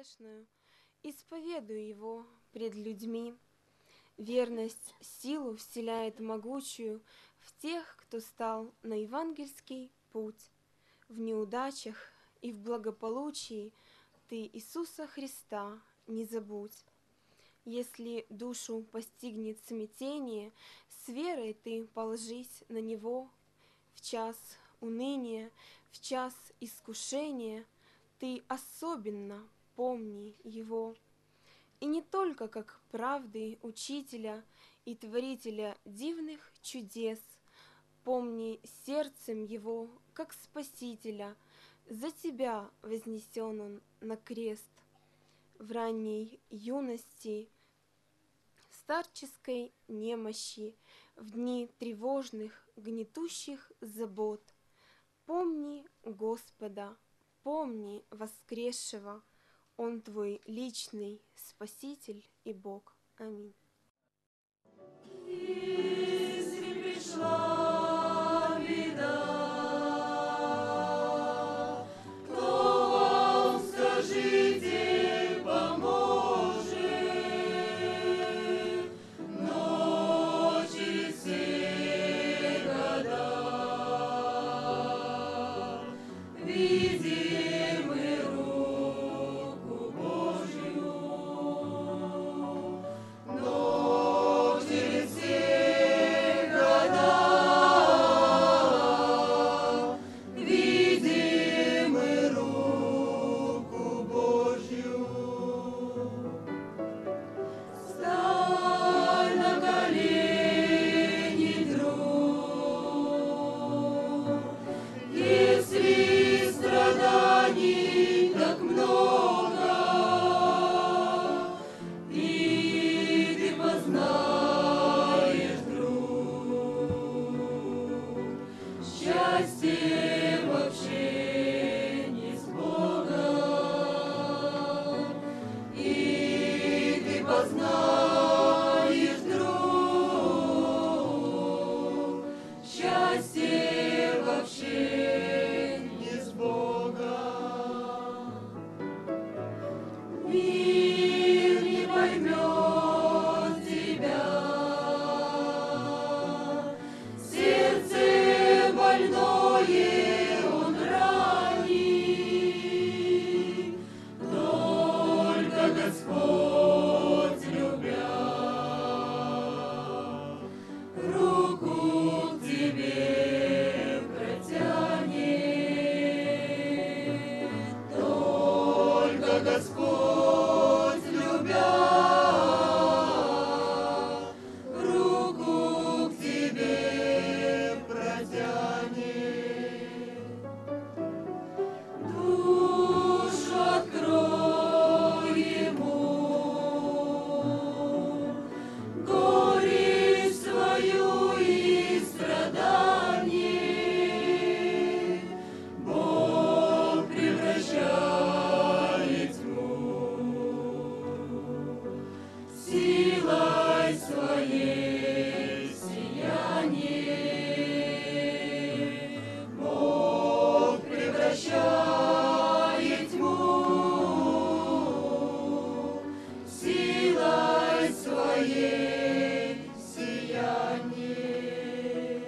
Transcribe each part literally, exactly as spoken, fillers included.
грешную, исповедую его пред людьми. Верность силу вселяет могучую в тех, кто стал на евангельский путь. В неудачах и в благополучии ты Иисуса Христа не забудь. Если душу постигнет смятение, с верой ты положись на Него. В час уныния, в час искушения ты особенно помни Его. И не только как правды учителя и творителя дивных чудес, помни сердцем Его, как Спасителя, за тебя вознесен Он на крест. В ранней юности, в старческой немощи, в дни тревожных, гнетущих забот, помни Господа, помни воскресшего, Он твой личный Спаситель и Бог. Аминь. Если пришла беда, кто вам, скажите, поможет? Но через все года видим мы руку Божью, но через все года видим мы руку Божью. Встань на колени, друг, если страданий так много, и ты познаешь, друг, счастье в общении с Богом, и ты познаешь, друг, счастье в общении с Богом. Мир не поймет тебя, сердце больное он ранит, только Господь, любя, руку к тебе протянет, только Господь, любя, руку к тебе протянет. Душу открой ему, горечь свою и страдание Бог превращает тьму силой своей сияние. Бог превращает тьму силой своей сияние.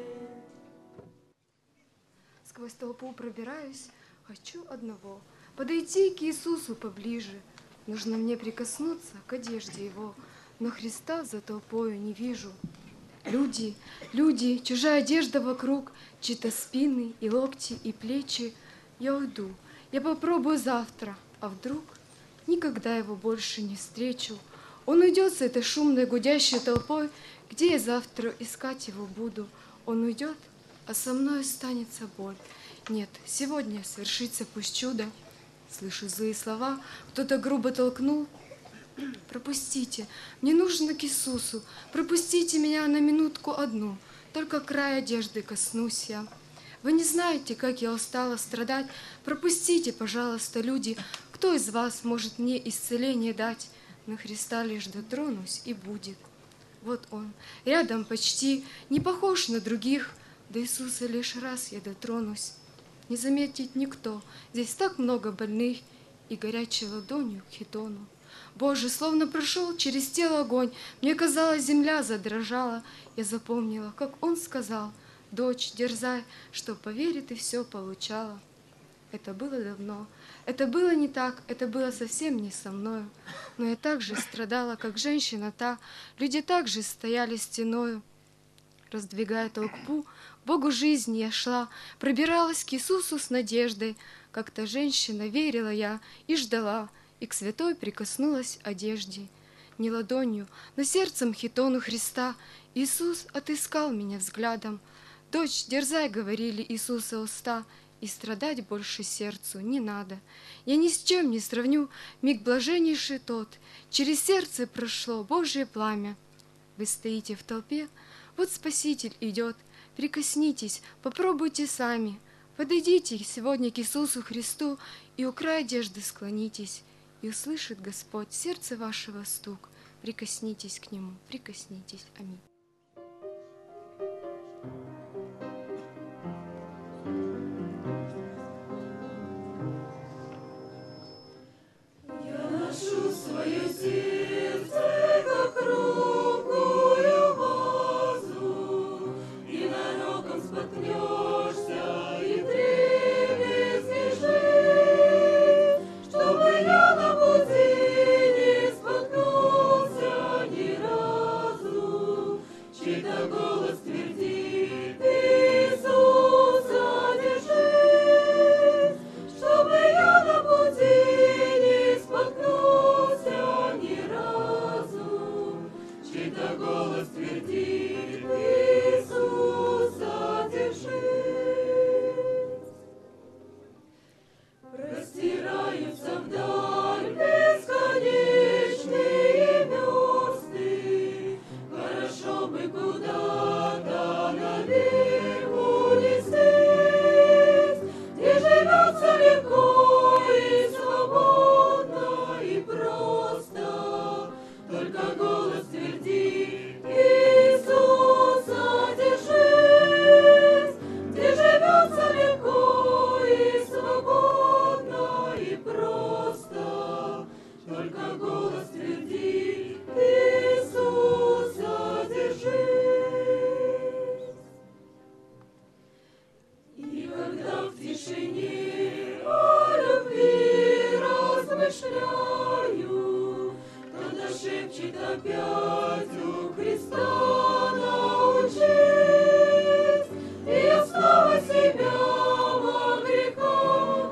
Сквозь толпу пробираюсь, хочу одного — подойти к Иисусу поближе. Нужно мне прикоснуться к одежде Его, но Христа за толпою не вижу. Люди, люди, чужая одежда вокруг, чьи-то спины и локти и плечи. Я уйду, я попробую завтра, а вдруг никогда его больше не встречу. Он уйдет с этой шумной гудящей толпой, где я завтра искать его буду. Он уйдет, а со мной останется боль. Нет, сегодня свершится пусть чудо. Слышу злые слова, кто-то грубо толкнул. Пропустите, мне нужно к Иисусу, пропустите меня на минутку одну, только край одежды коснусь я. Вы не знаете, как я устала страдать, пропустите, пожалуйста, люди, кто из вас может мне исцеление дать? На Христа лишь дотронусь, и будет. Вот Он, рядом почти, не похож на других, до Иисуса лишь раз я дотронусь. Не заметит никто, здесь так много больных, и горячей ладонью к хитону. Боже, словно прошел через тело огонь, мне казалось, земля задрожала. Я запомнила, как он сказал: дочь, дерзай, что поверь, ты все получала. Это было давно, это было не так, это было совсем не со мною. Но я так же страдала, как женщина та, люди так же стояли стеною. Раздвигая толпу, Богу жизни я шла, пробиралась к Иисусу с надеждой. Как та женщина верила я и ждала, и к святой прикоснулась одежде. Не ладонью, но сердцем хитону Христа Иисус отыскал меня взглядом. «Дочь, дерзай», — говорили Иисуса уста, «и страдать больше сердцу не надо. Я ни с чем не сравню миг блаженнейший тот, через сердце прошло Божье пламя». Вы стоите в толпе, вот Спаситель идет, прикоснитесь, попробуйте сами. Подойдите сегодня к Иисусу Христу и у края одежды склонитесь, и услышит Господь сердце вашего стук. Прикоснитесь к Нему, прикоснитесь. Аминь. Я ношу свое сердце, как хрупкую вазу, и ненароком споткнешься, и дребезги, чтобы я на пути не споткнулся ни разу. Чей-то голос твердит: Иисуса держи, чтобы я на пути не споткнулся ни разу. Чей-то голос твердит: Иисуса держи. Простираются вдаль бесконечные версты, хорошо бы куда-то наверх улететь, где живется легко и свободно и просто. Только голос твердит: Иисуса держись, где живется легко и свободно и просто. Только голос твердит: Иисуса держись. И когда в тишине о любви размышляю, кто-то шепчет опять: у Христа научись. И я снова себя во грехах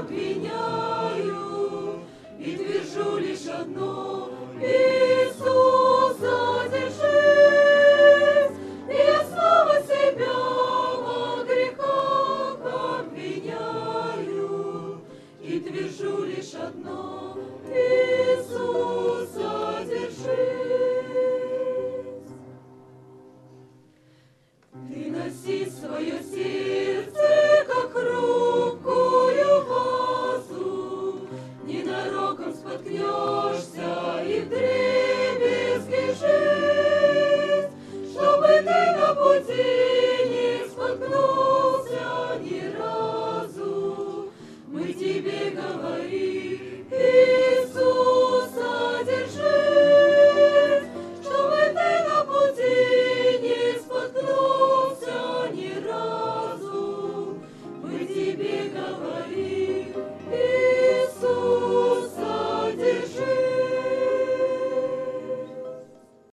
обвиняю и твержу лишь одно: Иисуса держись. И я снова себя во грехах обвиняю и твержу лишь одно: Иисуса держись. Ты носи свое сердце, как хрупкую вазу, ненароком споткнешь.